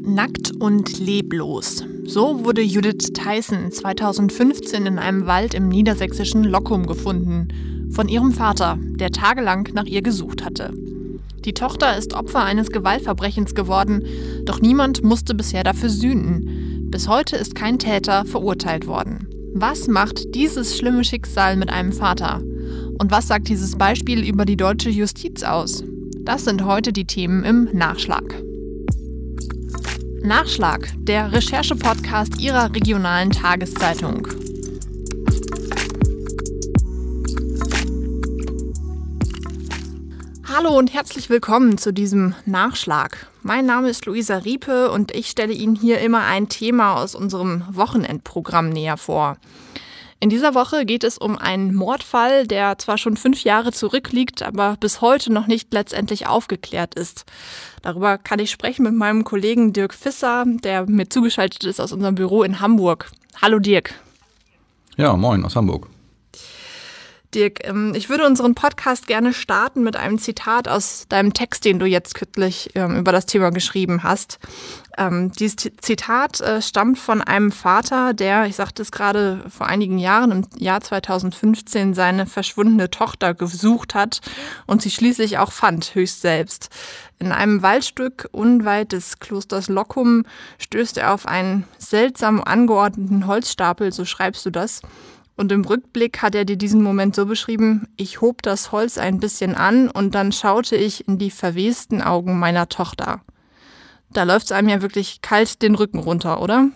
Nackt und leblos. So wurde Judith Theißen 2015 in einem Wald im niedersächsischen Loccum gefunden. Von ihrem Vater, der tagelang nach ihr gesucht hatte. Die Tochter ist Opfer eines Gewaltverbrechens geworden, doch niemand musste bisher dafür sühnen. Bis heute ist kein Täter verurteilt worden. Was macht dieses schlimme Schicksal mit einem Vater? Und was sagt dieses Beispiel über die deutsche Justiz aus? Das sind heute die Themen im Nachschlag. Nachschlag, der Recherche-Podcast Ihrer regionalen Tageszeitung. Hallo und herzlich willkommen zu diesem Nachschlag. Mein Name ist Luisa Riepe und ich stelle Ihnen hier immer ein Thema aus unserem Wochenendprogramm näher vor. In dieser Woche geht es um einen Mordfall, der zwar schon 5 Jahre zurückliegt, aber bis heute noch nicht letztendlich aufgeklärt ist. Darüber kann ich sprechen mit meinem Kollegen Dirk Visser, der mir zugeschaltet ist aus unserem Büro in Hamburg. Hallo Dirk. Ja, moin aus Hamburg. Dirk, ich würde unseren Podcast gerne starten mit einem Zitat aus deinem Text, den du jetzt kürzlich über das Thema geschrieben hast. Dieses Zitat stammt von einem Vater, der, ich sagte es gerade, vor einigen Jahren, im Jahr 2015, seine verschwundene Tochter gesucht hat und sie schließlich auch fand, höchst selbst. In einem Waldstück unweit des Klosters Loccum stößt er auf einen seltsam angeordneten Holzstapel, so schreibst du das. Und im Rückblick hat er dir diesen Moment so beschrieben: Ich hob das Holz ein bisschen an und dann schaute ich in die verwesten Augen meiner Tochter. Da läuft es einem ja wirklich kalt den Rücken runter, oder?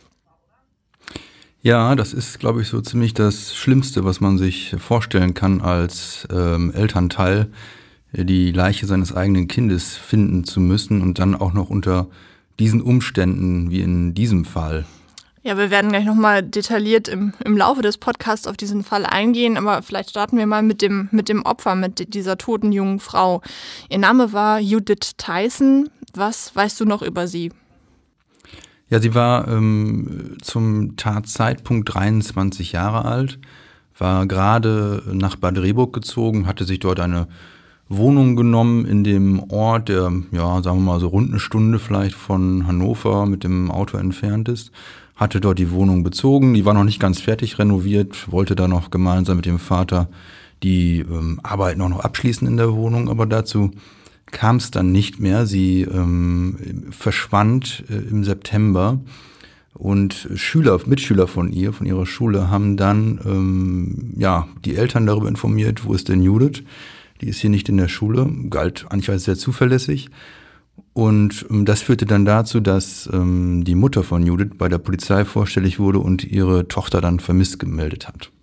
Ja, das ist, glaube ich, so ziemlich das Schlimmste, was man sich vorstellen kann als Elternteil, die Leiche seines eigenen Kindes finden zu müssen und dann auch noch unter diesen Umständen wie in diesem Fall. Ja, wir werden gleich nochmal detailliert im Laufe des Podcasts auf diesen Fall eingehen, aber vielleicht starten wir mal mit dem Opfer, mit dieser toten jungen Frau. Ihr Name war Judith Theißen. Was weißt du noch über sie? Ja, sie war zum Tatzeitpunkt 23 Jahre alt, war gerade nach Bad Rehburg gezogen, hatte sich dort eine Wohnung genommen in dem Ort, der, ja, sagen wir mal so rund eine Stunde vielleicht von Hannover mit dem Auto entfernt ist. Hatte dort die Wohnung bezogen, die war noch nicht ganz fertig renoviert, wollte da noch gemeinsam mit dem Vater die Arbeiten auch noch abschließen in der Wohnung, aber dazu kam es dann nicht mehr. Sie verschwand im September und Mitschüler von ihrer Schule haben dann die Eltern darüber informiert, wo ist denn Judith? Die ist hier nicht in der Schule, galt eigentlich als sehr zuverlässig. Und das führte dann dazu, dass die Mutter von Judith bei der Polizei vorstellig wurde und ihre Tochter dann vermisst gemeldet hat.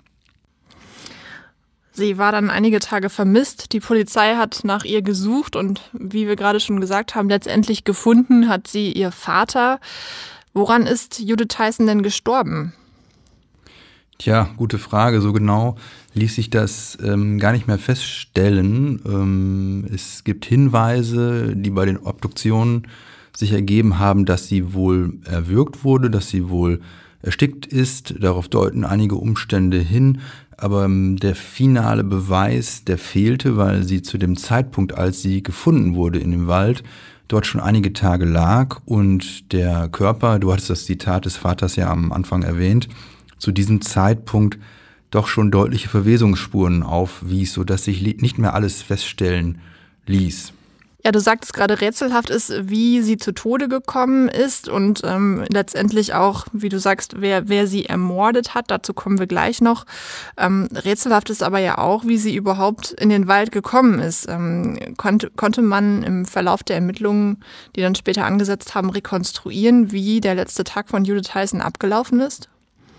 Sie war dann einige Tage vermisst. Die Polizei hat nach ihr gesucht und, wie wir gerade schon gesagt haben, letztendlich gefunden hat sie ihr Vater. Woran ist Judith Theißen denn gestorben? Tja, gute Frage. So genau ließ sich das gar nicht mehr feststellen. Es gibt Hinweise, die bei den Obduktionen sich ergeben haben, dass sie wohl erwürgt wurde, dass sie wohl erstickt ist. Darauf deuten einige Umstände hin. Aber der finale Beweis, der fehlte, weil sie zu dem Zeitpunkt, als sie gefunden wurde in dem Wald, dort schon einige Tage lag und der Körper, du hattest das Zitat des Vaters ja am Anfang erwähnt, zu diesem Zeitpunkt doch schon deutliche Verwesungsspuren aufwies, sodass sich nicht mehr alles feststellen ließ. Ja, du sagtest gerade, rätselhaft ist, wie sie zu Tode gekommen ist und letztendlich auch, wie du sagst, wer sie ermordet hat. Dazu kommen wir gleich noch. Rätselhaft ist aber ja auch, wie sie überhaupt in den Wald gekommen ist. Konnte man im Verlauf der Ermittlungen, die dann später angesetzt haben, rekonstruieren, wie der letzte Tag von Judith Theißen abgelaufen ist?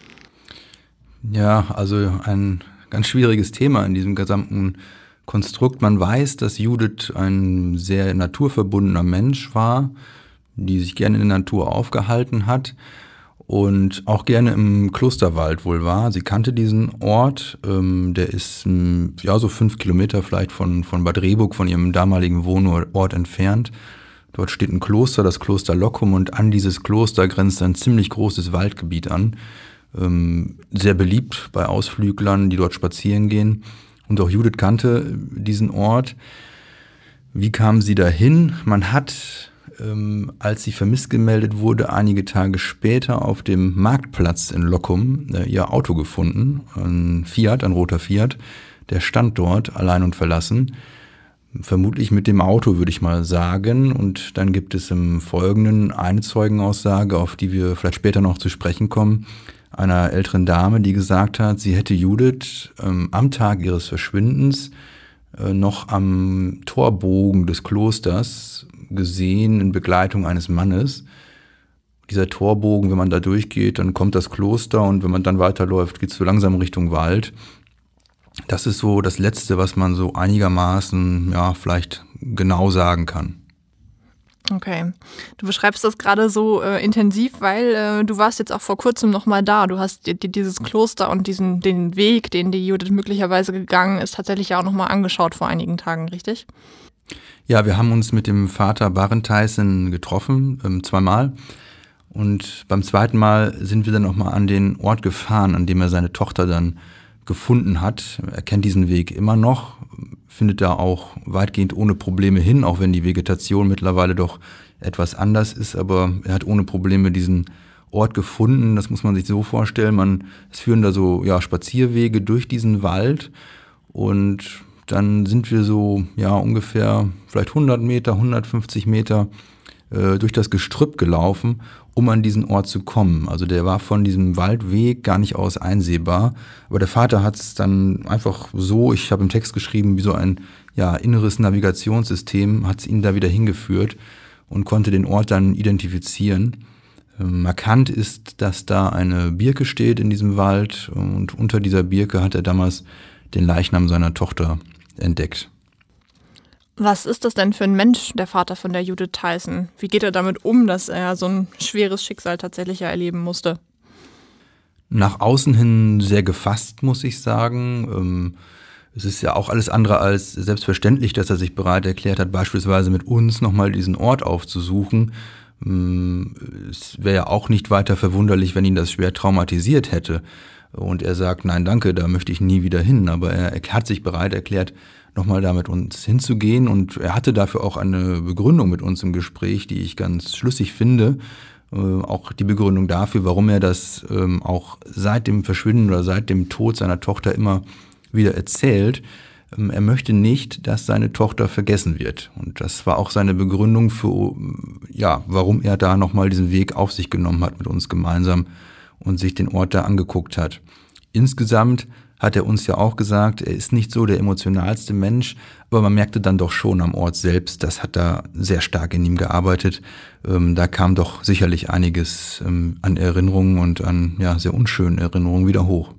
Ja, also ein ganz schwieriges Thema in diesem gesamten Konstrukt. Man weiß, dass Judith ein sehr naturverbundener Mensch war, die sich gerne in der Natur aufgehalten hat und auch gerne im Klosterwald wohl war. Sie kannte diesen Ort, der ist so 5 Kilometer vielleicht von Bad Rehburg, von ihrem damaligen Wohnort entfernt. Dort steht ein Kloster, das Kloster Loccum, und an dieses Kloster grenzt ein ziemlich großes Waldgebiet an. Sehr beliebt bei Ausflüglern, die dort spazieren gehen. Und auch Judith kannte diesen Ort. Wie kam sie dahin? Man hat als sie vermisst gemeldet wurde, einige Tage später auf dem Marktplatz in Lockum ihr Auto gefunden, ein roter Fiat, der stand dort allein und verlassen. Vermutlich mit dem Auto, würde ich mal sagen. Und dann gibt es im Folgenden eine Zeugenaussage, auf die wir vielleicht später noch zu sprechen kommen, einer älteren Dame, die gesagt hat, sie hätte Judith am Tag ihres Verschwindens noch am Torbogen des Klosters gesehen in Begleitung eines Mannes. Dieser Torbogen, wenn man da durchgeht, dann kommt das Kloster und wenn man dann weiterläuft, geht es so langsam Richtung Wald. Das ist so das Letzte, was man so einigermaßen, vielleicht genau sagen kann. Okay, du beschreibst das gerade so intensiv, weil du warst jetzt auch vor kurzem nochmal da. Du hast dir dieses Kloster und den Weg, den die Judith möglicherweise gegangen ist, tatsächlich auch nochmal angeschaut vor einigen Tagen, richtig? Ja, wir haben uns mit dem Vater Barenthysen getroffen, 2-mal. Und beim 2. Mal sind wir dann nochmal an den Ort gefahren, an dem er seine Tochter dann gefunden hat. Er kennt diesen Weg immer noch, findet da auch weitgehend ohne Probleme hin, auch wenn die Vegetation mittlerweile doch etwas anders ist, aber er hat ohne Probleme diesen Ort gefunden. Das muss man sich so vorstellen, es führen da so Spazierwege durch diesen Wald und dann sind wir so ungefähr vielleicht 100 Meter, 150 Meter durch das Gestrüpp gelaufen, um an diesen Ort zu kommen. Also der war von diesem Waldweg gar nicht aus einsehbar. Aber der Vater hat es dann einfach so, ich habe im Text geschrieben, wie so ein inneres Navigationssystem, hat es ihn da wieder hingeführt und konnte den Ort dann identifizieren. Markant ist, dass da eine Birke steht in diesem Wald und unter dieser Birke hat er damals den Leichnam seiner Tochter entdeckt. Was ist das denn für ein Mensch, der Vater von der Judith Tyson? Wie geht er damit um, dass er so ein schweres Schicksal tatsächlich erleben musste? Nach außen hin sehr gefasst, muss ich sagen. Es ist ja auch alles andere als selbstverständlich, dass er sich bereit erklärt hat, beispielsweise mit uns nochmal diesen Ort aufzusuchen. Es wäre ja auch nicht weiter verwunderlich, wenn ihn das schwer traumatisiert hätte. Und er sagt, nein, danke, da möchte ich nie wieder hin. Aber er hat sich bereit erklärt, nochmal da mit uns hinzugehen. Und er hatte dafür auch eine Begründung mit uns im Gespräch, die ich ganz schlüssig finde. Auch die Begründung dafür, warum er das auch seit dem Verschwinden oder seit dem Tod seiner Tochter immer wieder erzählt. Er möchte nicht, dass seine Tochter vergessen wird. Und das war auch seine Begründung für, warum er da nochmal diesen Weg auf sich genommen hat mit uns gemeinsam und sich den Ort da angeguckt hat. Insgesamt hat er uns ja auch gesagt, er ist nicht so der emotionalste Mensch, aber man merkte dann doch schon am Ort selbst, das hat da sehr stark in ihm gearbeitet. Da kam doch sicherlich einiges an Erinnerungen und an sehr unschönen Erinnerungen wieder hoch.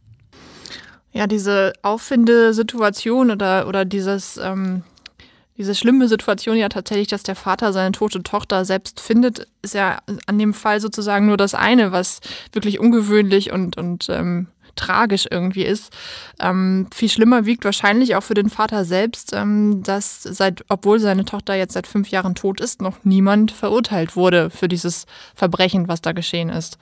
Ja, diese Auffindesituation oder diese schlimme Situation ja tatsächlich, dass der Vater seine tote Tochter selbst findet, ist ja an dem Fall sozusagen nur das eine, was wirklich ungewöhnlich und tragisch irgendwie ist. Viel schlimmer wiegt wahrscheinlich auch für den Vater selbst, dass obwohl seine Tochter jetzt seit 5 Jahren tot ist, noch niemand verurteilt wurde für dieses Verbrechen, was da geschehen ist.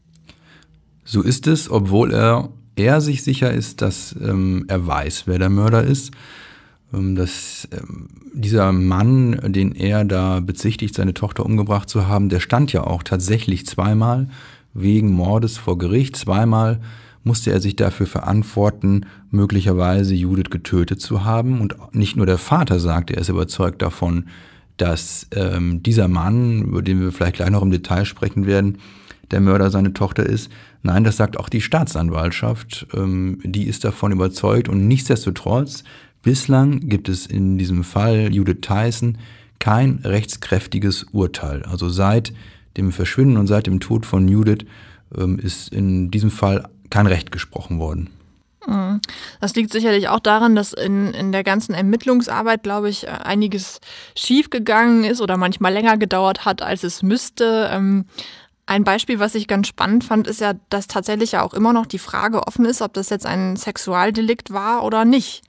So ist es, obwohl er sich sicher ist, dass er weiß, wer der Mörder ist. Dass dieser Mann, den er da bezichtigt, seine Tochter umgebracht zu haben, der stand ja auch tatsächlich 2-mal wegen Mordes vor Gericht. 2-mal musste er sich dafür verantworten, möglicherweise Judith getötet zu haben. Und nicht nur der Vater sagt, er ist überzeugt davon, dass dieser Mann, über den wir vielleicht gleich noch im Detail sprechen werden, der Mörder seine Tochter ist. Nein, das sagt auch die Staatsanwaltschaft. Die ist davon überzeugt und nichtsdestotrotz, bislang gibt es in diesem Fall Judith Tyson kein rechtskräftiges Urteil. Also seit dem Verschwinden und seit dem Tod von Judith ist in diesem Fall kein Recht gesprochen worden. Das liegt sicherlich auch daran, dass in der ganzen Ermittlungsarbeit, glaube ich, einiges schiefgegangen ist oder manchmal länger gedauert hat, als es müsste. Ein Beispiel, was ich ganz spannend fand, ist ja, dass tatsächlich ja auch immer noch die Frage offen ist, ob das jetzt ein Sexualdelikt war oder nicht.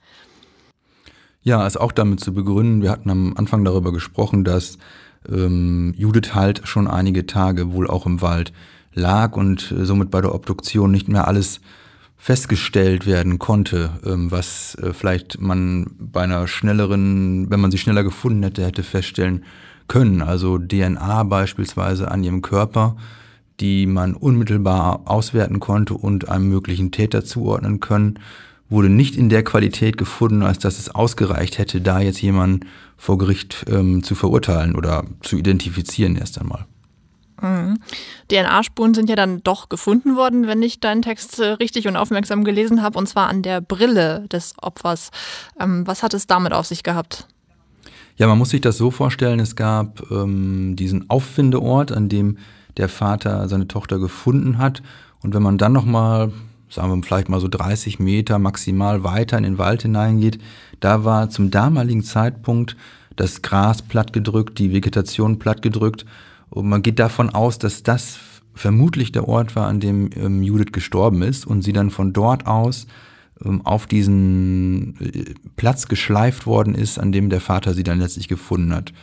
Ja, ist auch damit zu begründen. Wir hatten am Anfang darüber gesprochen, dass Judith halt schon einige Tage wohl auch im Wald lag und somit bei der Obduktion nicht mehr alles festgestellt werden konnte, was vielleicht man bei einer schnelleren, wenn man sie schneller gefunden hätte feststellen können, also DNA beispielsweise an ihrem Körper, die man unmittelbar auswerten konnte und einem möglichen Täter zuordnen können, wurde nicht in der Qualität gefunden, als dass es ausgereicht hätte, da jetzt jemanden vor Gericht zu verurteilen oder zu identifizieren erst einmal. Mhm. DNA-Spuren sind ja dann doch gefunden worden, wenn ich deinen Text richtig und aufmerksam gelesen habe, und zwar an der Brille des Opfers. Was hat es damit auf sich gehabt? Ja, man muss sich das so vorstellen, es gab diesen Auffindeort, an dem der Vater seine Tochter gefunden hat. Und wenn man dann nochmal, sagen wir vielleicht mal so 30 Meter maximal weiter in den Wald hineingeht, da war zum damaligen Zeitpunkt das Gras plattgedrückt, die Vegetation plattgedrückt. Und man geht davon aus, dass das vermutlich der Ort war, an dem Judith gestorben ist und sie dann von dort aus auf diesen Platz geschleift worden ist, an dem der Vater sie dann letztlich gefunden hat.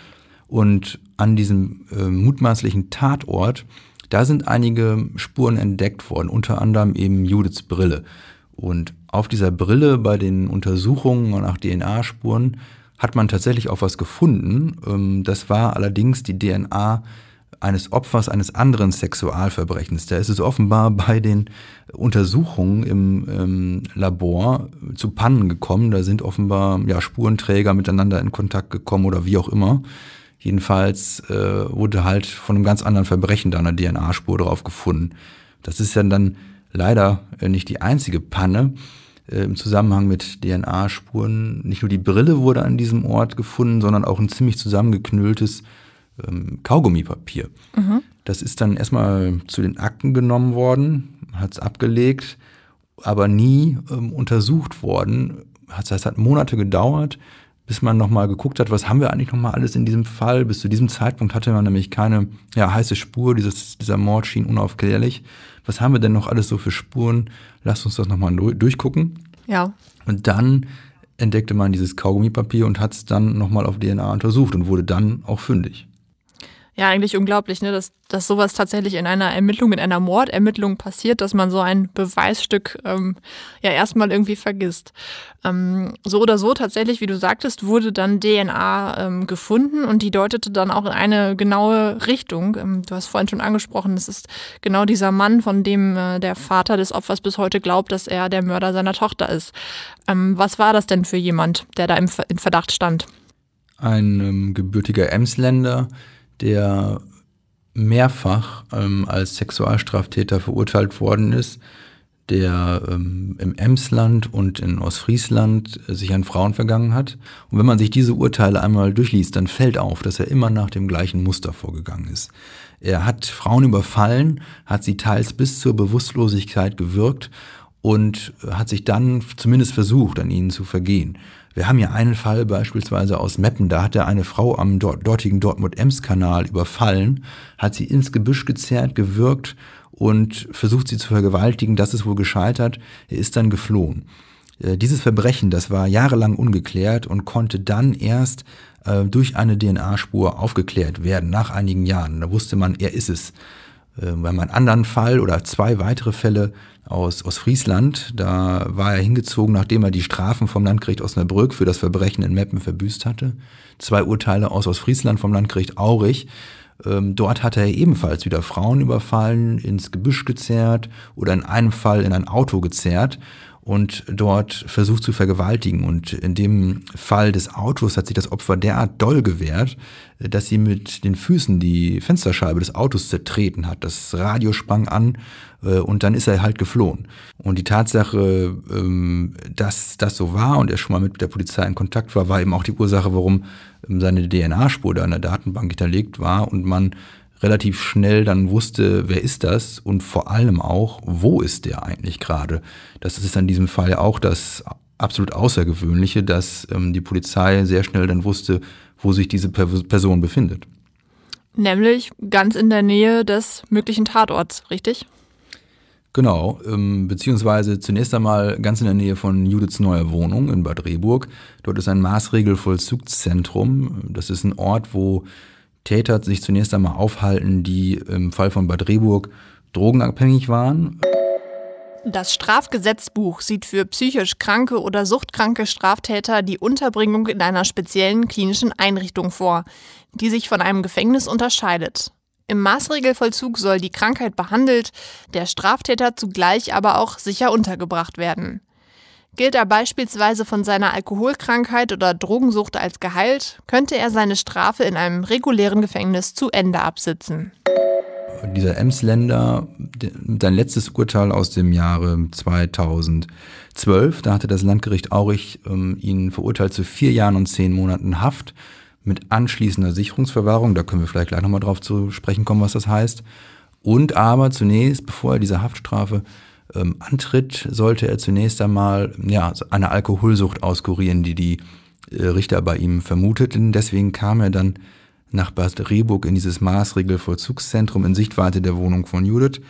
Und an diesem mutmaßlichen Tatort, da sind einige Spuren entdeckt worden, unter anderem eben Judiths Brille. Und auf dieser Brille bei den Untersuchungen nach DNA-Spuren hat man tatsächlich auch was gefunden. Das war allerdings die DNA eines Opfers eines anderen Sexualverbrechens. Da ist es offenbar bei den Untersuchungen im Labor zu Pannen gekommen. Da sind offenbar Spurenträger miteinander in Kontakt gekommen oder wie auch immer. Jedenfalls wurde halt von einem ganz anderen Verbrechen da eine DNA-Spur drauf gefunden. Das ist ja dann leider nicht die einzige Panne im Zusammenhang mit DNA-Spuren. Nicht nur die Brille wurde an diesem Ort gefunden, sondern auch ein ziemlich zusammengeknülltes Kaugummipapier. Mhm. Das ist dann erstmal zu den Akten genommen worden, hat es abgelegt, aber nie untersucht worden. Das hat Monate gedauert, bis man nochmal geguckt hat, was haben wir eigentlich nochmal alles in diesem Fall. Bis zu diesem Zeitpunkt hatte man nämlich keine heiße Spur, dieser Mord schien unaufklärlich. Was haben wir denn noch alles so für Spuren? Lasst uns das nochmal durchgucken. Ja. Und dann entdeckte man dieses Kaugummipapier und hat es dann nochmal auf DNA untersucht und wurde dann auch fündig. Ja, eigentlich unglaublich, ne, dass sowas tatsächlich in einer Ermittlung, in einer Mordermittlung passiert, dass man so ein Beweisstück erstmal irgendwie vergisst. So oder so tatsächlich, wie du sagtest, wurde dann DNA gefunden und die deutete dann auch in eine genaue Richtung. Du hast vorhin schon angesprochen, es ist genau dieser Mann, von dem der Vater des Opfers bis heute glaubt, dass er der Mörder seiner Tochter ist. Was war das denn für jemand, der da in Verdacht stand? Ein gebürtiger Emsländer, der mehrfach als Sexualstraftäter verurteilt worden ist, der im Emsland und in Ostfriesland sich an Frauen vergangen hat. Und wenn man sich diese Urteile einmal durchliest, dann fällt auf, dass er immer nach dem gleichen Muster vorgegangen ist. Er hat Frauen überfallen, hat sie teils bis zur Bewusstlosigkeit gewürgt und hat sich dann zumindest versucht, an ihnen zu vergehen. Wir haben ja einen Fall beispielsweise aus Meppen, da hat er eine Frau am dortigen Dortmund-Ems-Kanal überfallen, hat sie ins Gebüsch gezerrt, gewürgt und versucht sie zu vergewaltigen. Das ist wohl gescheitert. Er ist dann geflohen. Dieses Verbrechen, das war jahrelang ungeklärt und konnte dann erst durch eine DNA-Spur aufgeklärt werden, nach einigen Jahren. Da wusste man, er ist es. Bei einem anderen Fall oder 2 weitere Fälle aus Friesland, da war er hingezogen, nachdem er die Strafen vom Landgericht Osnabrück für das Verbrechen in Meppen verbüßt hatte. 2 Urteile aus Ostfriesland vom Landgericht Aurich. Dort hat er ebenfalls wieder Frauen überfallen, ins Gebüsch gezerrt oder in einem Fall in ein Auto gezerrt und dort versucht zu vergewaltigen. Und in dem Fall des Autos hat sich das Opfer derart doll gewehrt, dass sie mit den Füßen die Fensterscheibe des Autos zertreten hat. Das Radio sprang an und dann ist er halt geflohen. Und die Tatsache, dass das so war und er schon mal mit der Polizei in Kontakt war eben auch die Ursache, warum seine DNA-Spur da in der Datenbank hinterlegt war und man relativ schnell dann wusste, wer ist das und vor allem auch, wo ist der eigentlich gerade. Das ist in diesem Fall auch das absolut Außergewöhnliche, dass die Polizei sehr schnell dann wusste, wo sich diese Person befindet. Nämlich ganz in der Nähe des möglichen Tatorts, richtig? Genau, beziehungsweise zunächst einmal ganz in der Nähe von Judiths neuer Wohnung in Bad Rehburg. Dort ist ein Maßregelvollzugszentrum. Das ist ein Ort, wo Täter sich zunächst einmal aufhalten, die im Fall von Bad Rehburg drogenabhängig waren. Das Strafgesetzbuch sieht für psychisch kranke oder suchtkranke Straftäter die Unterbringung in einer speziellen klinischen Einrichtung vor, die sich von einem Gefängnis unterscheidet. Im Maßregelvollzug soll die Krankheit behandelt, der Straftäter zugleich aber auch sicher untergebracht werden. Gilt er beispielsweise von seiner Alkoholkrankheit oder Drogensucht als geheilt, könnte er seine Strafe in einem regulären Gefängnis zu Ende absitzen. Dieser Emsländer, sein letztes Urteil aus dem Jahre 2012, da hatte das Landgericht Aurich ihn verurteilt zu 4 Jahren und 10 Monaten Haft mit anschließender Sicherungsverwahrung. Da können wir vielleicht gleich nochmal drauf zu sprechen kommen, was das heißt. Und aber zunächst, bevor er diese Haftstrafe antritt, sollte er zunächst einmal eine Alkoholsucht auskurieren, die Richter bei ihm vermuteten. Deswegen kam er dann nach Bad Rehburg in dieses Maßregelvollzugszentrum in Sichtweite der Wohnung von Judith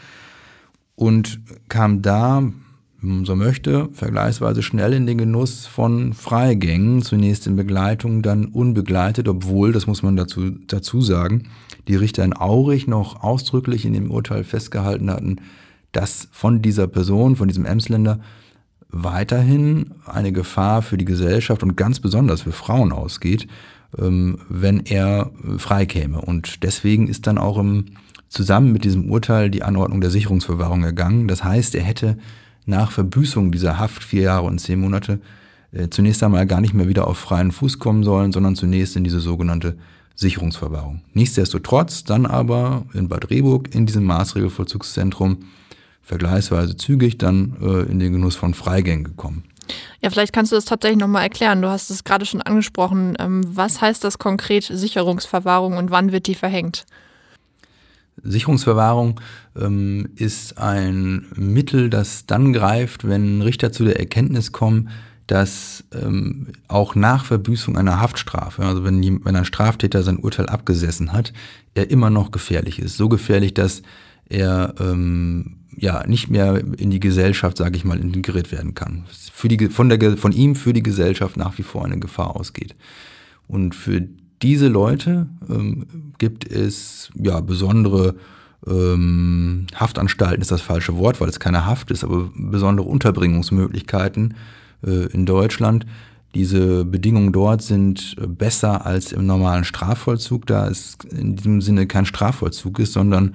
und kam da, wenn man so möchte, vergleichsweise schnell in den Genuss von Freigängen, zunächst in Begleitung, dann unbegleitet, obwohl, das muss man dazu sagen, die Richter in Aurich noch ausdrücklich in dem Urteil festgehalten hatten, dass von dieser Person, von diesem Emsländer, weiterhin eine Gefahr für die Gesellschaft und ganz besonders für Frauen ausgeht, wenn er freikäme. Und deswegen ist dann auch zusammen mit diesem Urteil die Anordnung der Sicherungsverwahrung ergangen. Das heißt, er hätte nach Verbüßung dieser Haft 4 Jahre und 10 Monate zunächst einmal gar nicht mehr wieder auf freien Fuß kommen sollen, sondern zunächst in diese sogenannte Sicherungsverwahrung. Nichtsdestotrotz dann aber in Bad Rehburg in diesem Maßregelvollzugszentrum vergleichsweise zügig dann in den Genuss von Freigängen gekommen. Ja, vielleicht kannst du das tatsächlich nochmal erklären. Du hast es gerade schon angesprochen. Was heißt das konkret, Sicherungsverwahrung, und wann wird die verhängt? Sicherungsverwahrung ist ein Mittel, das dann greift, wenn Richter zu der Erkenntnis kommen, dass auch nach Verbüßung einer Haftstrafe, also wenn ein Straftäter sein Urteil abgesessen hat, er immer noch gefährlich ist. So gefährlich, dass er nicht mehr in die Gesellschaft, sage ich mal, integriert werden kann. Von ihm für die Gesellschaft nach wie vor eine Gefahr ausgeht. Und für diese Leute gibt es besondere Haftanstalten, ist das falsche Wort, weil es keine Haft ist, aber besondere Unterbringungsmöglichkeiten in Deutschland. Diese Bedingungen dort sind besser als im normalen Strafvollzug, da es in diesem Sinne kein Strafvollzug ist, sondern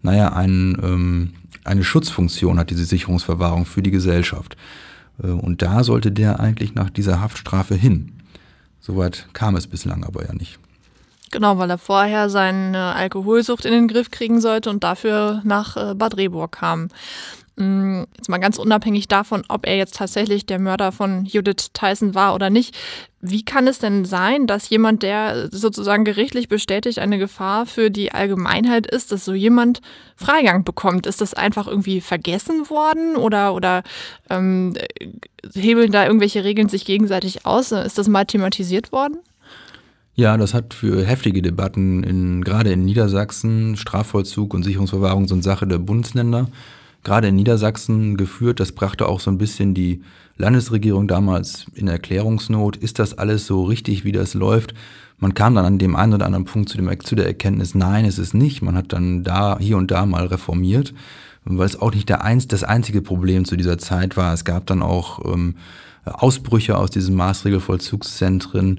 eine Schutzfunktion hat diese Sicherungsverwahrung für die Gesellschaft. Und da sollte der eigentlich nach dieser Haftstrafe hin. Soweit kam es bislang aber ja nicht. Genau, weil er vorher seine Alkoholsucht in den Griff kriegen sollte und dafür nach Bad Rehburg kam. Jetzt mal ganz unabhängig davon, ob er jetzt tatsächlich der Mörder von Judith Theissen war oder nicht. Wie kann es denn sein, dass jemand, der sozusagen gerichtlich bestätigt eine Gefahr für die Allgemeinheit ist, dass so jemand Freigang bekommt? Ist das einfach irgendwie vergessen worden oder hebeln da irgendwelche Regeln sich gegenseitig aus? Ist das mal thematisiert worden? Ja, das hat für heftige Debatten gerade in Niedersachsen, Strafvollzug und Sicherungsverwahrung sind Sache der Bundesländer, gerade in Niedersachsen geführt. Das brachte auch so ein bisschen die Landesregierung damals in Erklärungsnot. Ist das alles so richtig, wie das läuft? Man kam dann an dem einen oder anderen Punkt zu der Erkenntnis, nein, es ist nicht. Man hat dann hier und da mal reformiert, weil es auch nicht das einzige Problem zu dieser Zeit war. Es gab dann auch Ausbrüche aus diesen Maßregelvollzugszentren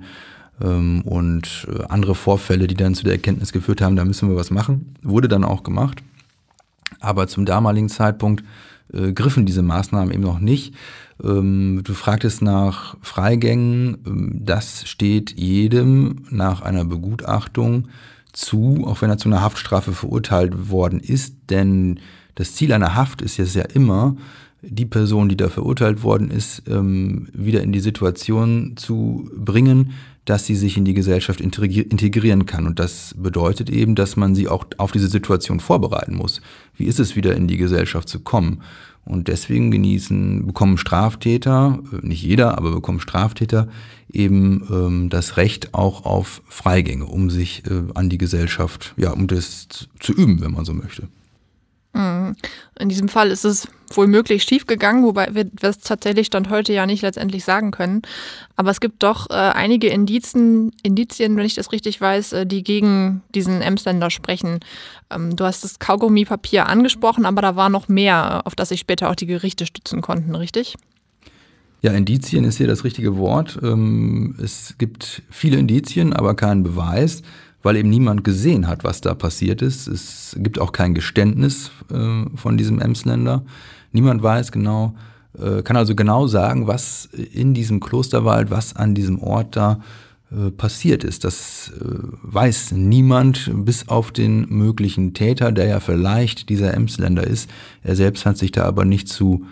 und andere Vorfälle, die dann zu der Erkenntnis geführt haben, da müssen wir was machen. Wurde dann auch gemacht. Aber zum damaligen Zeitpunkt griffen diese Maßnahmen eben noch nicht. Du fragtest nach Freigängen. Das steht jedem nach einer Begutachtung zu, auch wenn er zu einer Haftstrafe verurteilt worden ist. Denn das Ziel einer Haft ist jetzt ja immer, die Person, die da verurteilt worden ist, wieder in die Situation zu bringen, dass sie sich in die Gesellschaft integrieren kann. Und das bedeutet eben, dass man sie auch auf diese Situation vorbereiten muss. Wie ist es, wieder in die Gesellschaft zu kommen? Und deswegen bekommen Straftäter, nicht jeder, aber bekommen Straftäter eben das Recht auch auf Freigänge, um sich an die Gesellschaft, um das zu üben, wenn man so möchte. In diesem Fall ist es wohl möglich schiefgegangen, wobei wir das tatsächlich Stand heute ja nicht letztendlich sagen können. Aber es gibt doch einige Indizien, wenn ich das richtig weiß, die gegen diesen Emsländer sprechen. Du hast das Kaugummipapier angesprochen, aber da war noch mehr, auf das sich später auch die Gerichte stützen konnten, richtig? Ja, Indizien ist hier das richtige Wort. Es gibt viele Indizien, aber keinen Beweis, weil eben niemand gesehen hat, was da passiert ist. Es gibt auch kein Geständnis von diesem Emsländer. Niemand weiß genau, kann also genau sagen, was in diesem Klosterwald, was an diesem Ort da passiert ist. Das weiß niemand, bis auf den möglichen Täter, der ja vielleicht dieser Emsländer ist. Er selbst hat sich da aber nicht zu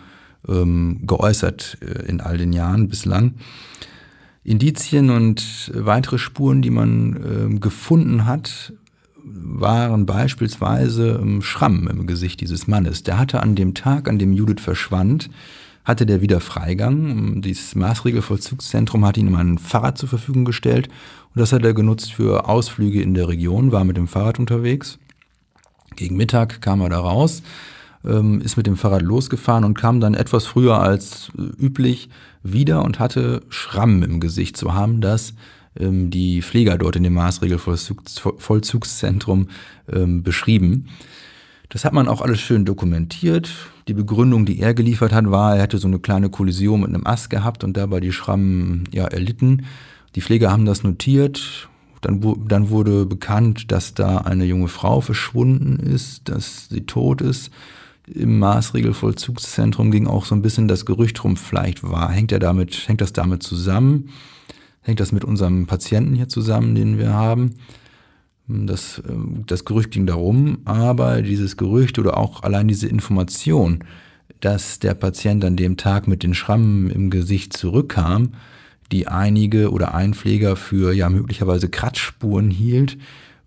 geäußert in all den Jahren bislang. Indizien und weitere Spuren, die man gefunden hat, waren beispielsweise Schrammen im Gesicht dieses Mannes. Der hatte an dem Tag, an dem Judith verschwand, hatte der wieder Freigang. Dieses Maßregelvollzugszentrum hat ihm ein Fahrrad zur Verfügung gestellt und das hat er genutzt für Ausflüge in der Region, war mit dem Fahrrad unterwegs. Gegen Mittag kam er da raus, ist mit dem Fahrrad losgefahren und kam dann etwas früher als üblich wieder und hatte Schrammen im Gesicht. So haben das die Pfleger dort in dem Maßregelvollzugszentrum beschrieben. Das hat man auch alles schön dokumentiert. Die Begründung, die er geliefert hat, war, er hätte so eine kleine Kollision mit einem Ast gehabt und dabei die Schrammen erlitten. Die Pfleger haben das notiert. Dann wurde bekannt, dass da eine junge Frau verschwunden ist, dass sie tot ist. Im Maßregelvollzugszentrum ging auch so ein bisschen das Gerücht rum, vielleicht hängt das damit zusammen? Hängt das mit unserem Patienten hier zusammen, den wir haben? Das Gerücht ging darum, aber dieses Gerücht oder auch allein diese Information, dass der Patient an dem Tag mit den Schrammen im Gesicht zurückkam, die einige oder ein Pfleger für möglicherweise Kratzspuren hielt,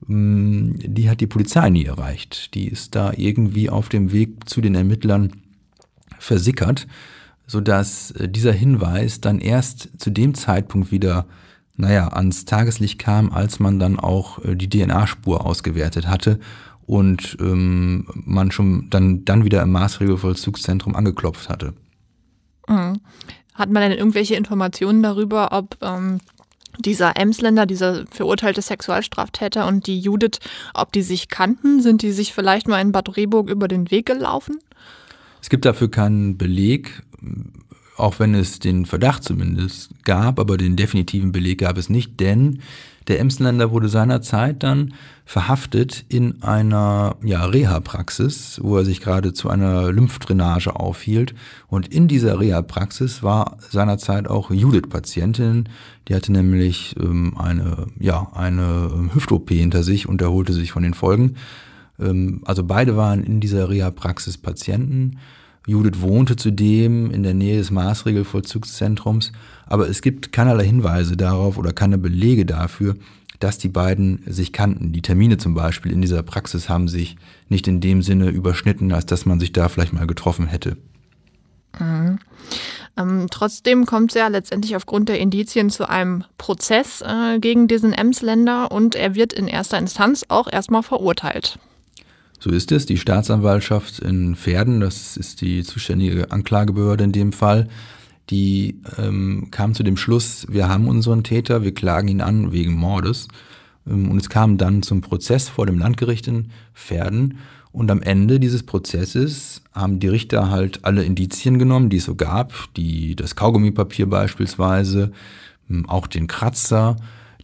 die hat die Polizei nie erreicht. Die ist da irgendwie auf dem Weg zu den Ermittlern versickert, sodass dieser Hinweis dann erst zu dem Zeitpunkt wieder ans Tageslicht kam, als man dann auch die DNA-Spur ausgewertet hatte und man schon dann wieder im Maßregelvollzugszentrum angeklopft hatte. Mhm. Hat man denn irgendwelche Informationen darüber, ob dieser Emsländer, dieser verurteilte Sexualstraftäter und die Judith, ob die sich kannten? Sind die sich vielleicht mal in Bad Rehburg über den Weg gelaufen? Es gibt dafür keinen Beleg, auch wenn es den Verdacht zumindest gab, aber den definitiven Beleg gab es nicht, denn der Emsländer wurde seinerzeit dann verhaftet in einer Reha-Praxis, wo er sich gerade zu einer Lymphdrainage aufhielt. Und in dieser Reha-Praxis war seinerzeit auch Judith Patientin. Die hatte nämlich eine Hüft-OP hinter sich und erholte sich von den Folgen. Also beide waren in dieser Reha-Praxis Patienten. Judith wohnte zudem in der Nähe des Maßregelvollzugszentrums, aber es gibt keinerlei Hinweise darauf oder keine Belege dafür, dass die beiden sich kannten. Die Termine zum Beispiel in dieser Praxis haben sich nicht in dem Sinne überschnitten, als dass man sich da vielleicht mal getroffen hätte. Mhm. Trotzdem kommt es ja letztendlich aufgrund der Indizien zu einem Prozess gegen diesen Emsländer und er wird in erster Instanz auch erstmal verurteilt. So ist es. Die Staatsanwaltschaft in Verden, das ist die zuständige Anklagebehörde in dem Fall, die kam zu dem Schluss, wir haben unseren Täter, wir klagen ihn an wegen Mordes. Und es kam dann zum Prozess vor dem Landgericht in Verden. Und am Ende dieses Prozesses haben die Richter halt alle Indizien genommen, die es so gab, das Kaugummipapier beispielsweise, auch die Kratzer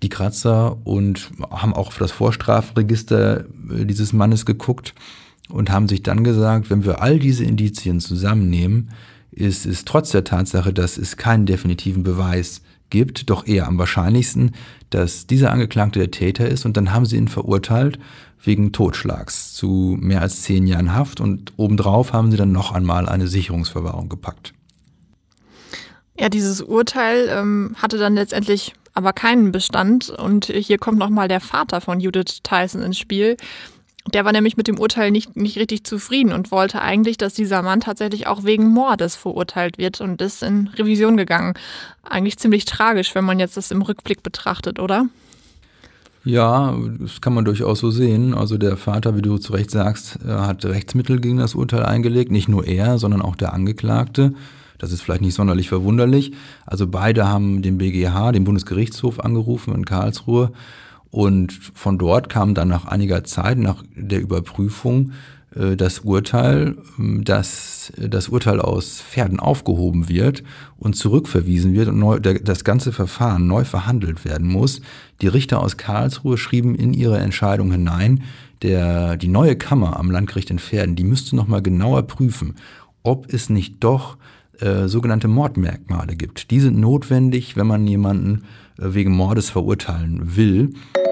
und haben auch auf das Vorstrafenregister dieses Mannes geguckt und haben sich dann gesagt, wenn wir all diese Indizien zusammennehmen, ist es trotz der Tatsache, dass es keinen definitiven Beweis gibt, doch eher am wahrscheinlichsten, dass dieser Angeklagte der Täter ist und dann haben sie ihn verurteilt wegen Totschlags zu mehr als 10 Jahren Haft und obendrauf haben sie dann noch einmal eine Sicherungsverwahrung gepackt. Ja, dieses Urteil hatte dann letztendlich aber keinen Bestand und hier kommt nochmal der Vater von Judith Tyson ins Spiel. Der war nämlich mit dem Urteil nicht richtig zufrieden und wollte eigentlich, dass dieser Mann tatsächlich auch wegen Mordes verurteilt wird und ist in Revision gegangen. Eigentlich ziemlich tragisch, wenn man jetzt das im Rückblick betrachtet, oder? Ja, das kann man durchaus so sehen. Also der Vater, wie du zu Recht sagst, hat Rechtsmittel gegen das Urteil eingelegt. Nicht nur er, sondern auch der Angeklagte. Das ist vielleicht nicht sonderlich verwunderlich. Also beide haben den BGH, den Bundesgerichtshof, angerufen in Karlsruhe. Und von dort kam dann nach einiger Zeit, nach der Überprüfung, das Urteil, dass das Urteil aus Pferden aufgehoben wird und zurückverwiesen wird und das ganze Verfahren neu verhandelt werden muss. Die Richter aus Karlsruhe schrieben in ihre Entscheidung hinein, die neue Kammer am Landgericht in Verden, die müsste nochmal genauer prüfen, ob es nicht doch sogenannte Mordmerkmale gibt. Die sind notwendig, wenn man jemanden wegen Mordes verurteilen will.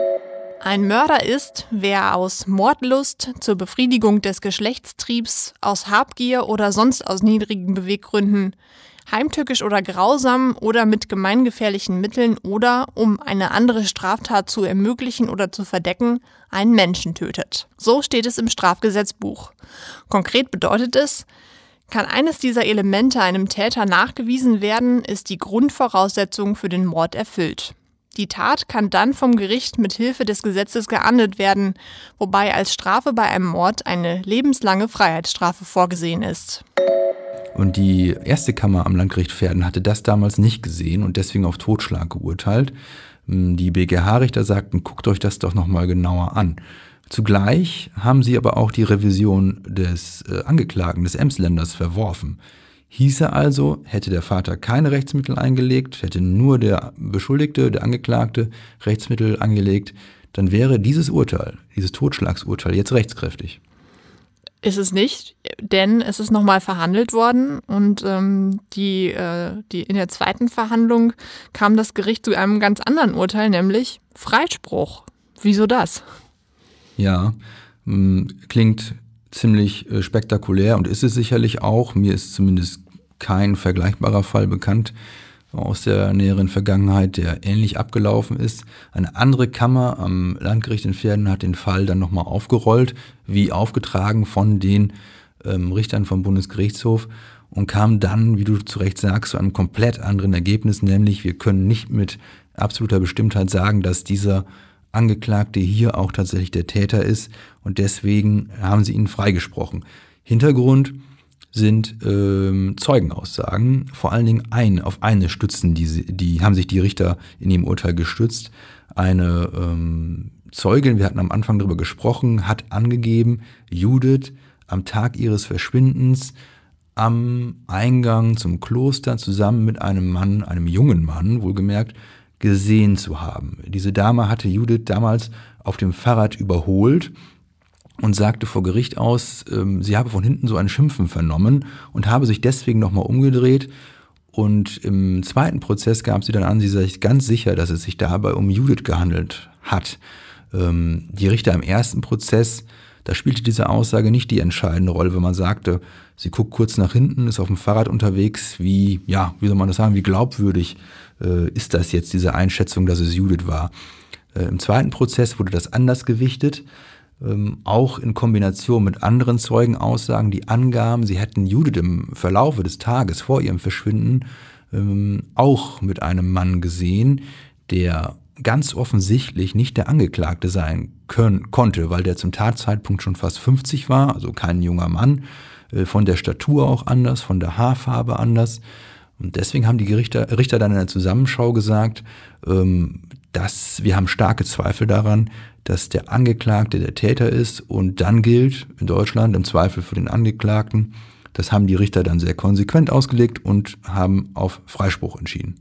Ein Mörder ist, wer aus Mordlust zur Befriedigung des Geschlechtstriebs, aus Habgier oder sonst aus niedrigen Beweggründen, heimtückisch oder grausam oder mit gemeingefährlichen Mitteln oder, um eine andere Straftat zu ermöglichen oder zu verdecken, einen Menschen tötet. So steht es im Strafgesetzbuch. Konkret bedeutet es, kann eines dieser Elemente einem Täter nachgewiesen werden, ist die Grundvoraussetzung für den Mord erfüllt. Die Tat kann dann vom Gericht mit Hilfe des Gesetzes geahndet werden, wobei als Strafe bei einem Mord eine lebenslange Freiheitsstrafe vorgesehen ist. Und die erste Kammer am Landgericht Verden hatte das damals nicht gesehen und deswegen auf Totschlag geurteilt. Die BGH-Richter sagten, guckt euch das doch nochmal genauer an. Zugleich haben sie aber auch die Revision des Angeklagten, des Emsländers, verworfen. Hieße also, hätte der Vater keine Rechtsmittel eingelegt, hätte nur der Beschuldigte, der Angeklagte Rechtsmittel angelegt, dann wäre dieses Urteil, dieses Totschlagsurteil jetzt rechtskräftig. Ist es nicht, denn es ist nochmal verhandelt worden und die in der zweiten Verhandlung kam das Gericht zu einem ganz anderen Urteil, nämlich Freispruch. Wieso das? Ja, klingt ziemlich spektakulär und ist es sicherlich auch. Mir ist zumindest kein vergleichbarer Fall bekannt aus der näheren Vergangenheit, der ähnlich abgelaufen ist. Eine andere Kammer am Landgericht in Verden hat den Fall dann nochmal aufgerollt, wie aufgetragen von den Richtern vom Bundesgerichtshof und kam dann, wie du zu Recht sagst, zu einem komplett anderen Ergebnis, nämlich wir können nicht mit absoluter Bestimmtheit sagen, dass dieser Angeklagte hier auch tatsächlich der Täter ist und deswegen haben sie ihn freigesprochen. Hintergrund sind Zeugenaussagen, vor allen Dingen auf eine stützen, die haben sich die Richter in ihrem Urteil gestützt. Eine Zeugin, wir hatten am Anfang darüber gesprochen, hat angegeben, Judith am Tag ihres Verschwindens am Eingang zum Kloster zusammen mit einem Mann, einem jungen Mann, wohlgemerkt, gesehen zu haben. Diese Dame hatte Judith damals auf dem Fahrrad überholt und sagte vor Gericht aus, sie habe von hinten so ein Schimpfen vernommen und habe sich deswegen nochmal umgedreht. Und im zweiten Prozess gab sie dann an, sie sei sich ganz sicher, dass es sich dabei um Judith gehandelt hat. Die Richter im ersten Prozess, da spielte diese Aussage nicht die entscheidende Rolle, wenn man sagte, sie guckt kurz nach hinten, ist auf dem Fahrrad unterwegs, wie soll man das sagen, wie glaubwürdig ist das jetzt, diese Einschätzung, dass es Judith war. Im zweiten Prozess wurde das anders gewichtet, auch in Kombination mit anderen Zeugenaussagen, die angaben, sie hätten Judith im Verlaufe des Tages vor ihrem Verschwinden auch mit einem Mann gesehen, der ganz offensichtlich nicht der Angeklagte sein konnte, weil der zum Tatzeitpunkt schon fast 50 war, also kein junger Mann, von der Statur auch anders, von der Haarfarbe anders. Und deswegen haben die Richter dann in der Zusammenschau gesagt, dass wir haben starke Zweifel daran, dass der Angeklagte der Täter ist und dann gilt in Deutschland im Zweifel für den Angeklagten. Das haben die Richter dann sehr konsequent ausgelegt und haben auf Freispruch entschieden.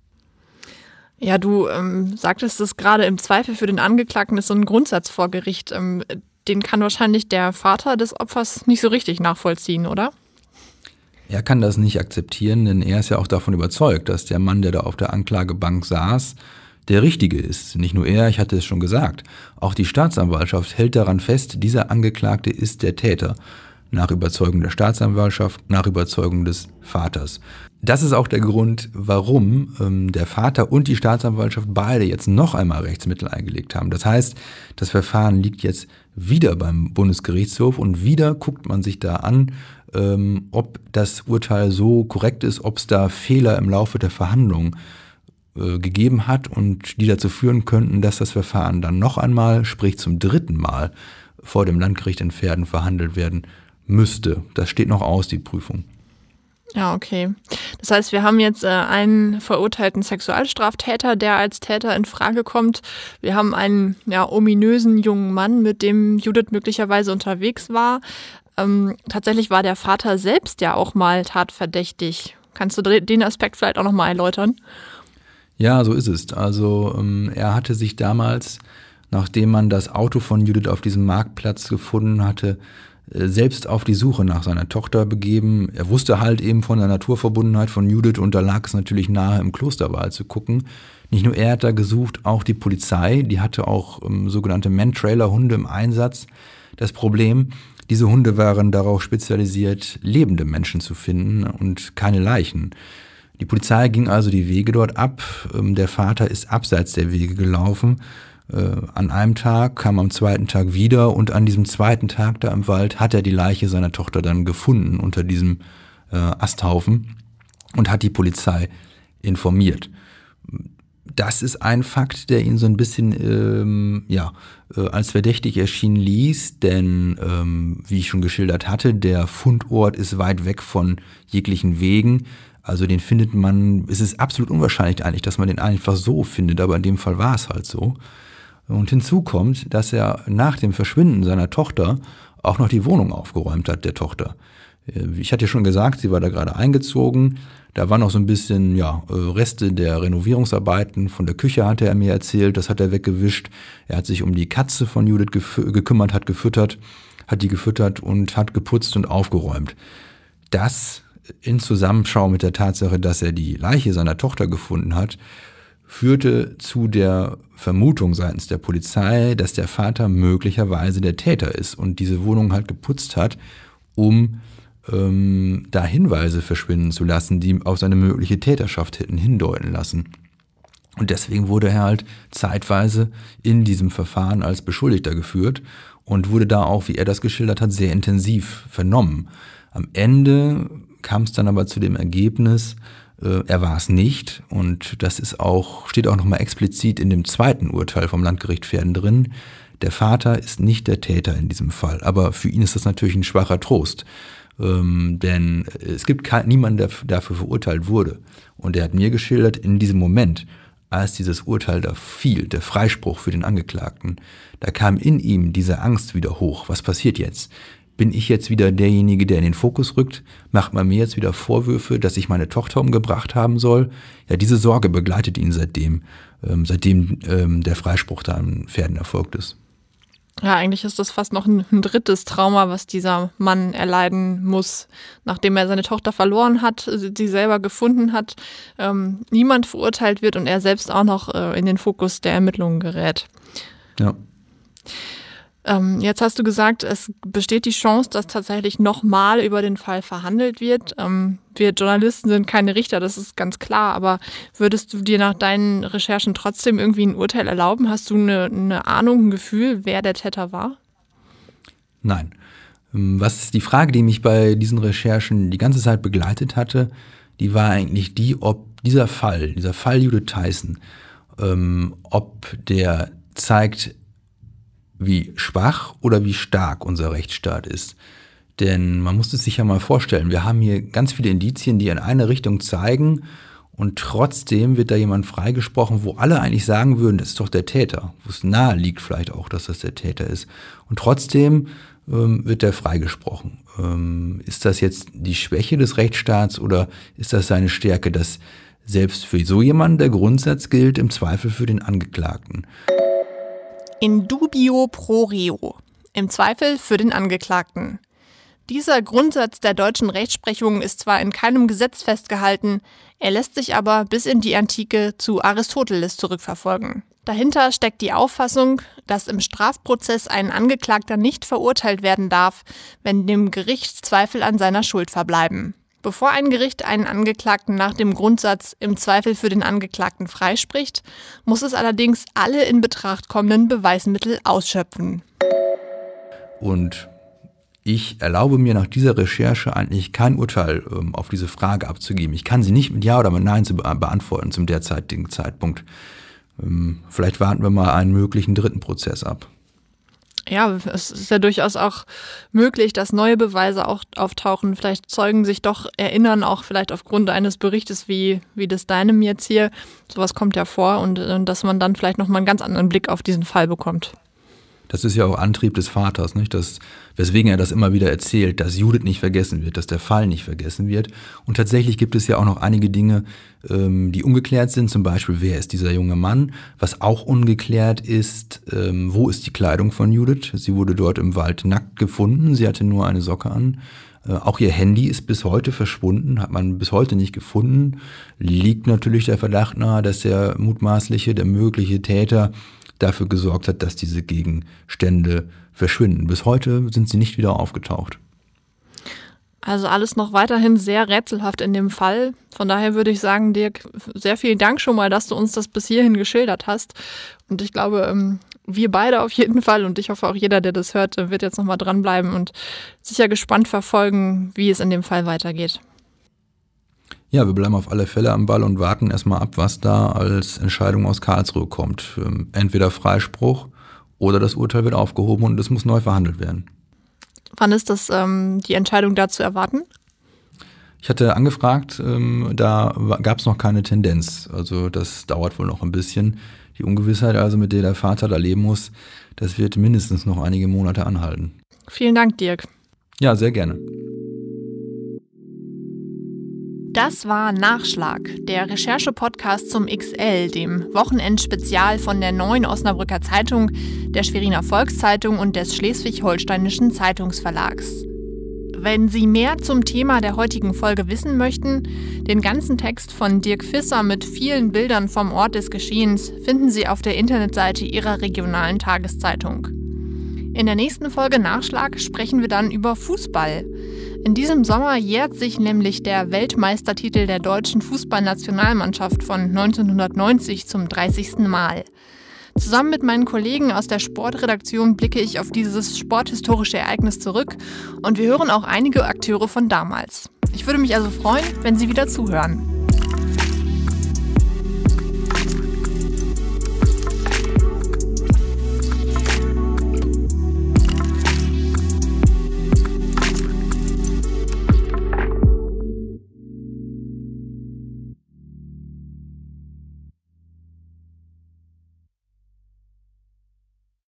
Ja, du sagtest es gerade, im Zweifel für den Angeklagten ist so ein Grundsatz vor Gericht. Den kann wahrscheinlich der Vater des Opfers nicht so richtig nachvollziehen, oder? Er kann das nicht akzeptieren, denn er ist ja auch davon überzeugt, dass der Mann, der da auf der Anklagebank saß, der Richtige ist. Nicht nur er, ich hatte es schon gesagt. Auch die Staatsanwaltschaft hält daran fest, dieser Angeklagte ist der Täter. Nach Überzeugung der Staatsanwaltschaft, nach Überzeugung des Vaters. Das ist auch der Grund, warum der Vater und die Staatsanwaltschaft beide jetzt noch einmal Rechtsmittel eingelegt haben. Das heißt, das Verfahren liegt jetzt wieder beim Bundesgerichtshof und wieder guckt man sich da an, ob das Urteil so korrekt ist, ob es da Fehler im Laufe der Verhandlungen gegeben hat und die dazu führen könnten, dass das Verfahren dann noch einmal, sprich zum 3. Mal, vor dem Landgericht in Verden verhandelt werden müsste. Das steht noch aus, die Prüfung. Ja, okay. Das heißt, wir haben jetzt einen verurteilten Sexualstraftäter, der als Täter in Frage kommt. Wir haben einen ominösen jungen Mann, mit dem Judith möglicherweise unterwegs war. Tatsächlich war der Vater selbst ja auch mal tatverdächtig. Kannst du den Aspekt vielleicht auch noch mal erläutern? Ja, so ist es. Also er hatte sich damals, nachdem man das Auto von Judith auf diesem Marktplatz gefunden hatte, selbst auf die Suche nach seiner Tochter begeben. Er wusste halt eben von der Naturverbundenheit von Judith und da lag es natürlich nahe, im Klosterwald zu gucken. Nicht nur er hat da gesucht, auch die Polizei, die hatte auch sogenannte Man-Trailer-Hunde im Einsatz. Das Problem, diese Hunde waren darauf spezialisiert, lebende Menschen zu finden und keine Leichen. Die Polizei ging also die Wege dort ab. Der Vater ist abseits der Wege gelaufen. An einem Tag, kam am 2. Tag wieder und an diesem 2. Tag da im Wald hat er die Leiche seiner Tochter dann gefunden unter diesem Asthaufen und hat die Polizei informiert. Das ist ein Fakt, der ihn so ein bisschen als verdächtig erscheinen ließ, denn wie ich schon geschildert hatte, der Fundort ist weit weg von jeglichen Wegen. Also den findet man, es ist absolut unwahrscheinlich eigentlich, dass man den einfach so findet, aber in dem Fall war es halt so. Und hinzu kommt, dass er nach dem Verschwinden seiner Tochter auch noch die Wohnung aufgeräumt hat, der Tochter. Ich hatte ja schon gesagt, sie war da gerade eingezogen. Da waren noch so ein bisschen Reste der Renovierungsarbeiten. Von der Küche hatte er mir erzählt, das hat er weggewischt. Er hat sich um die Katze von Judith gekümmert, hat die gefüttert und hat geputzt und aufgeräumt. Das in Zusammenschau mit der Tatsache, dass er die Leiche seiner Tochter gefunden hat, führte zu der Vermutung seitens der Polizei, dass der Vater möglicherweise der Täter ist und diese Wohnung halt geputzt hat, um da Hinweise verschwinden zu lassen, die auf seine mögliche Täterschaft hätten hindeuten lassen. Und deswegen wurde er halt zeitweise in diesem Verfahren als Beschuldigter geführt und wurde da auch, wie er das geschildert hat, sehr intensiv vernommen. Am Ende kam es dann aber zu dem Ergebnis, er war es nicht und das steht auch nochmal explizit in dem 2. Urteil vom Landgericht Verden drin. Der Vater ist nicht der Täter in diesem Fall, aber für ihn ist das natürlich ein schwacher Trost, denn es gibt niemanden, der dafür verurteilt wurde. Und er hat mir geschildert, in diesem Moment, als dieses Urteil da fiel, der Freispruch für den Angeklagten, da kam in ihm diese Angst wieder hoch. Was passiert jetzt? Bin ich jetzt wieder derjenige, der in den Fokus rückt? Macht man mir jetzt wieder Vorwürfe, dass ich meine Tochter umgebracht haben soll? Ja, diese Sorge begleitet ihn seitdem der Freispruch da in Verden erfolgt ist. Ja, eigentlich ist das fast noch ein 3. Trauma, was dieser Mann erleiden muss, nachdem er seine Tochter verloren hat, sie selber gefunden hat, niemand verurteilt wird und er selbst auch noch in den Fokus der Ermittlungen gerät. Ja. Jetzt hast du gesagt, es besteht die Chance, dass tatsächlich nochmal über den Fall verhandelt wird. Wir Journalisten sind keine Richter, das ist ganz klar, aber würdest du dir nach deinen Recherchen trotzdem irgendwie ein Urteil erlauben? Hast du eine Ahnung, ein Gefühl, wer der Täter war? Nein. Die Frage, die mich bei diesen Recherchen die ganze Zeit begleitet hatte, die war eigentlich ob dieser Fall Judith Theissen, ob der zeigt, wie schwach oder wie stark unser Rechtsstaat ist. Denn man muss es sich ja mal vorstellen, wir haben hier ganz viele Indizien, die in eine Richtung zeigen und trotzdem wird da jemand freigesprochen, wo alle eigentlich sagen würden, das ist doch der Täter, wo es nahe liegt vielleicht auch, dass das der Täter ist. Und trotzdem wird der freigesprochen. Ist das jetzt die Schwäche des Rechtsstaats oder ist das seine Stärke, dass selbst für so jemanden der Grundsatz gilt, im Zweifel für den Angeklagten? In dubio pro reo, im Zweifel für den Angeklagten. Dieser Grundsatz der deutschen Rechtsprechung ist zwar in keinem Gesetz festgehalten, er lässt sich aber bis in die Antike zu Aristoteles zurückverfolgen. Dahinter steckt die Auffassung, dass im Strafprozess ein Angeklagter nicht verurteilt werden darf, wenn dem Gericht Zweifel an seiner Schuld verbleiben. Bevor ein Gericht einen Angeklagten nach dem Grundsatz im Zweifel für den Angeklagten freispricht, muss es allerdings alle in Betracht kommenden Beweismittel ausschöpfen. Und ich erlaube mir nach dieser Recherche eigentlich kein Urteil auf diese Frage abzugeben. Ich kann sie nicht mit Ja oder mit Nein beantworten zum derzeitigen Zeitpunkt. Vielleicht warten wir mal einen möglichen dritten Prozess ab. Ja, es ist ja durchaus auch möglich, dass neue Beweise auch auftauchen. Vielleicht Zeugen sich doch erinnern, auch vielleicht aufgrund eines Berichtes wie des deinem jetzt hier. Sowas kommt ja vor und dass man dann vielleicht nochmal einen ganz anderen Blick auf diesen Fall bekommt. Das ist ja auch Antrieb des Vaters, nicht? Weswegen er das immer wieder erzählt, dass Judith nicht vergessen wird, dass der Fall nicht vergessen wird. Und tatsächlich gibt es ja auch noch einige Dinge, die ungeklärt sind. Zum Beispiel, wer ist dieser junge Mann? Was auch ungeklärt ist, wo ist die Kleidung von Judith? Sie wurde dort im Wald nackt gefunden. Sie hatte nur eine Socke an. Auch ihr Handy ist bis heute verschwunden, hat man bis heute nicht gefunden. Liegt natürlich der Verdacht nahe, dass der mögliche Täter dafür gesorgt hat, dass diese Gegenstände verschwinden. Bis heute sind sie nicht wieder aufgetaucht. Also alles noch weiterhin sehr rätselhaft in dem Fall. Von daher würde ich sagen, Dirk, sehr vielen Dank schon mal, dass du uns das bis hierhin geschildert hast. Und ich glaube, wir beide auf jeden Fall und ich hoffe auch jeder, der das hört, wird jetzt nochmal dranbleiben und sicher gespannt verfolgen, wie es in dem Fall weitergeht. Ja, wir bleiben auf alle Fälle am Ball und warten erstmal ab, was da als Entscheidung aus Karlsruhe kommt. Entweder Freispruch oder das Urteil wird aufgehoben und es muss neu verhandelt werden. Wann ist das die Entscheidung da zu erwarten? Ich hatte angefragt, da gab es noch keine Tendenz. Also das dauert wohl noch ein bisschen. Die Ungewissheit also, mit der der Vater da leben muss, das wird mindestens noch einige Monate anhalten. Vielen Dank, Dirk. Ja, sehr gerne. Das war Nachschlag, der Recherche-Podcast zum XL, dem Wochenendspezial von der Neuen Osnabrücker Zeitung, der Schweriner Volkszeitung und des Schleswig-Holsteinischen Zeitungsverlags. Wenn Sie mehr zum Thema der heutigen Folge wissen möchten, den ganzen Text von Dirk Visser mit vielen Bildern vom Ort des Geschehens finden Sie auf der Internetseite Ihrer regionalen Tageszeitung. In der nächsten Folge Nachschlag sprechen wir dann über Fußball. In diesem Sommer jährt sich nämlich der Weltmeistertitel der deutschen Fußballnationalmannschaft von 1990 zum 30. Mal. Zusammen mit meinen Kollegen aus der Sportredaktion blicke ich auf dieses sporthistorische Ereignis zurück und wir hören auch einige Akteure von damals. Ich würde mich also freuen, wenn Sie wieder zuhören.